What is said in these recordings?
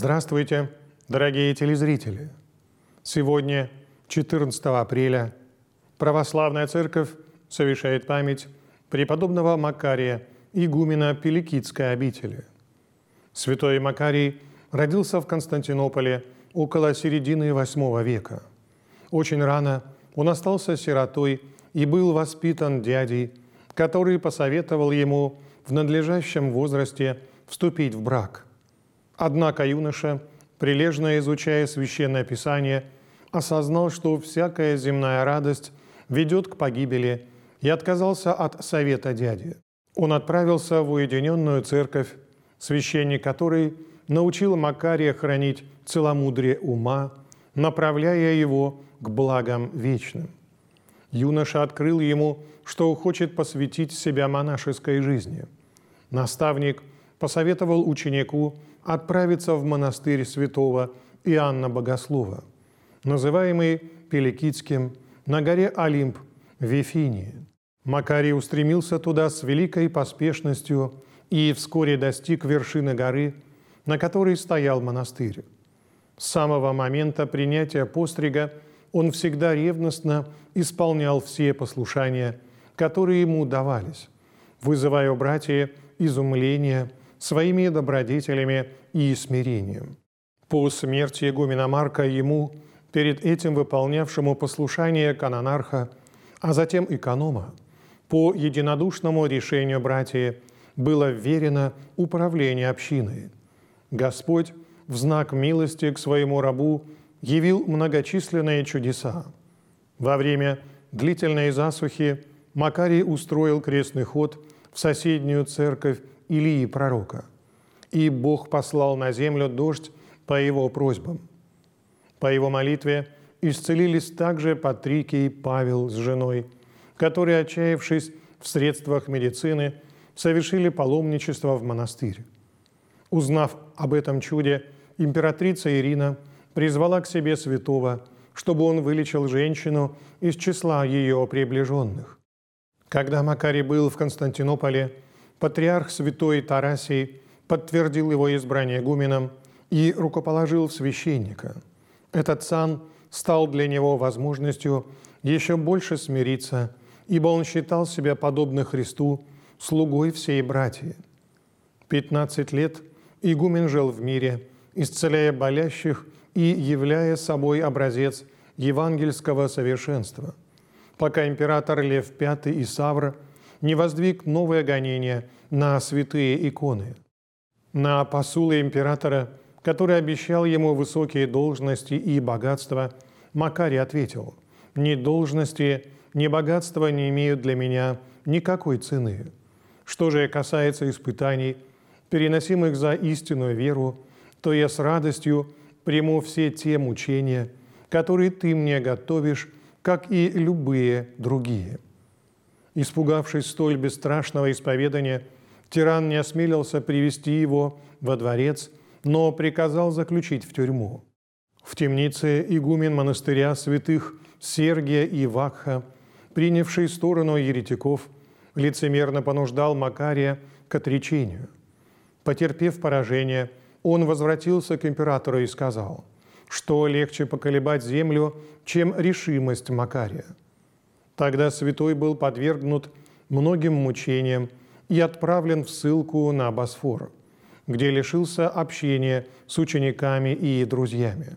Здравствуйте, дорогие телезрители! Сегодня, 14 апреля, Православная Церковь совершает память преподобного Макария, игумена Пиликитской обители. Святой Макарий родился в Константинополе около середины VIII века. Очень рано он остался сиротой и был воспитан дядей, который посоветовал ему в надлежащем возрасте вступить в брак. Однако юноша, прилежно изучая Священное Писание, осознал, что всякая земная радость ведет к погибели, и отказался от совета дяди. Он отправился в уединенную церковь, священник которой научил Макария хранить целомудрие ума, направляя его к благам вечным. Юноша открыл ему, что хочет посвятить себя монашеской жизни. Наставник посоветовал ученику отправиться в монастырь святого Иоанна Богослова, называемый Пиликитским, на горе Олимп в Вифинии. Макарий устремился туда с великой поспешностью и вскоре достиг вершины горы, на которой стоял монастырь. С самого момента принятия пострига он всегда ревностно исполнял все послушания, которые ему давались, вызывая у братьев изумление своими добродетелями и смирением. По смерти игумена Марка ему, перед этим выполнявшему послушание канонарха, а затем эконома, по единодушному решению братьев было вверено управление общиной. Господь в знак милости к своему рабу явил многочисленные чудеса. Во время длительной засухи Макарий устроил крестный ход в соседнюю церковь Илии пророка, и Бог послал на землю дождь по его просьбам. По его молитве исцелились также Патрикий Павел с женой, которые, отчаявшись в средствах медицины, совершили паломничество в монастырь. Узнав об этом чуде, императрица Ирина призвала к себе святого, чтобы он вылечил женщину из числа ее приближенных. Когда Макарий был в Константинополе, патриарх святой Тарасий подтвердил его избрание игуменом и рукоположил в священника. Этот сан стал для него возможностью еще больше смириться, ибо он считал себя подобно Христу, слугой всей братьи. 15 лет игумен жил в мире, исцеляя болящих и являя собой образец евангельского совершенства, пока император Лев V Исавр не воздвиг новое гонение на святые иконы. На посулы императора, который обещал ему высокие должности и богатства, Макарий ответил: «Ни должности, ни богатства не имеют для меня никакой цены. Что же касается испытаний, переносимых за истинную веру, то я с радостью приму все те мучения, которые ты мне готовишь, как и любые другие». Испугавшись столь бесстрашного исповедания, тиран не осмелился привести его во дворец, но приказал заключить в тюрьму. В темнице игумен монастыря святых Сергия и Вакха, принявший сторону еретиков, лицемерно понуждал Макария к отречению. Потерпев поражение, он возвратился к императору и сказал, что легче поколебать землю, чем решимость Макария. Тогда святой был подвергнут многим мучениям и отправлен в ссылку на Босфор, где лишился общения с учениками и друзьями.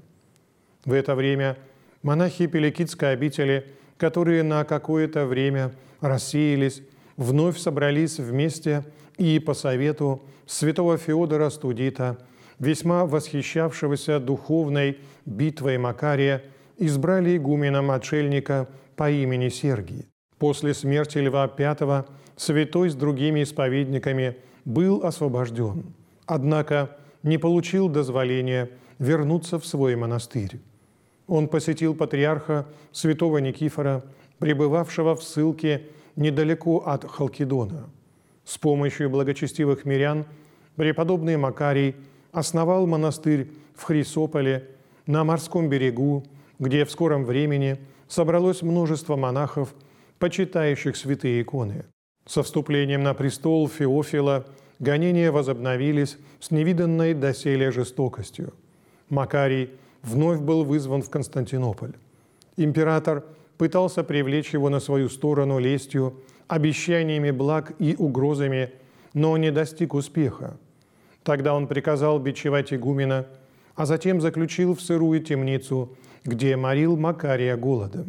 В это время монахи Пиликитской обители, которые на какое-то время рассеялись, вновь собрались вместе и по совету святого Феодора Студита, весьма восхищавшегося духовной битвой Макария, избрали игумена-отшельника по имени Сергий. После смерти Льва V святой с другими исповедниками был освобожден, однако не получил дозволения вернуться в свой монастырь. Он посетил патриарха святого Никифора, пребывавшего в ссылке недалеко от Халкидона. С помощью благочестивых мирян преподобный Макарий основал монастырь в Хрисополе на морском берегу, где в скором времени собралось множество монахов, почитающих святые иконы. Со вступлением на престол Феофила гонения возобновились с невиданной доселе жестокостью. Макарий вновь был вызван в Константинополь. Император пытался привлечь его на свою сторону лестью, обещаниями благ и угрозами, но не достиг успеха. Тогда он приказал бичевать игумена, а затем заключил в сырую темницу, где морил Макария голодом.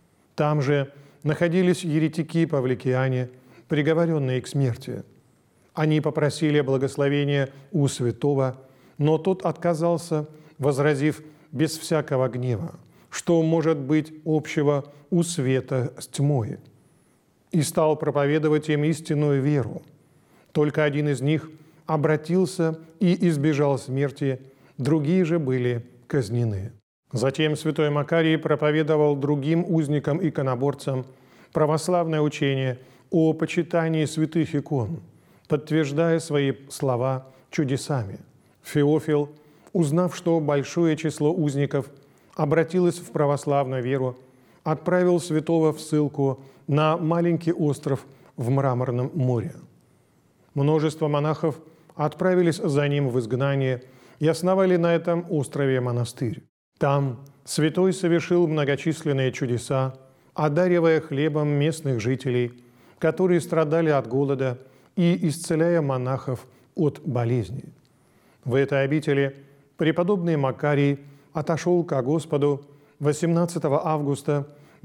Там же находились еретики-павликиане, приговоренные к смерти. Они попросили благословения у святого, но тот отказался, возразив без всякого гнева, что может быть общего у света с тьмой, и стал проповедовать им истинную веру. Только один из них обратился и избежал смерти, другие же были казнены. Затем святой Макарий проповедовал другим узникам-иконоборцам православное учение о почитании святых икон, подтверждая свои слова чудесами. Феофил, узнав, что большое число узников обратилось в православную веру, отправил святого в ссылку на маленький остров в Мраморном море. Множество монахов отправились за ним в изгнание и основали на этом острове монастырь. Там святой совершил многочисленные чудеса, одаривая хлебом местных жителей, которые страдали от голода, и исцеляя монахов от болезней. В этой обители преподобный Макарий отошел ко Господу 18 августа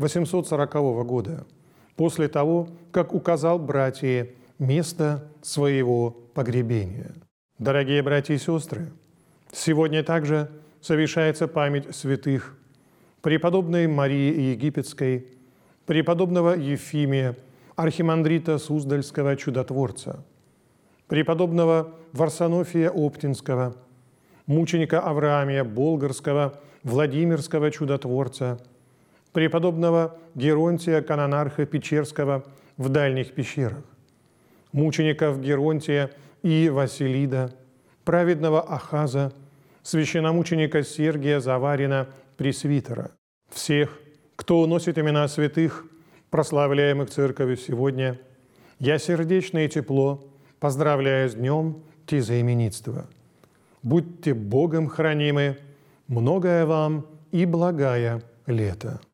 840 года, после того, как указал братьям место своего погребения. Дорогие братья и сестры, сегодня также совершается память святых преподобной Марии Египетской, преподобного Ефимия, архимандрита Суздальского чудотворца, преподобного Варсонофия Оптинского, мученика Авраамия Болгарского, Владимирского чудотворца, преподобного Геронтия Канонарха Печерского в дальних пещерах, мучеников Геронтия и Василида, праведного Ахаза, священномученика Сергия Заварина, пресвитера, всех, кто носит имена святых, прославляемых Церковью сегодня, я сердечно и тепло поздравляю с днем тезаименитства. Будьте Богом хранимы, многое вам и благая лето.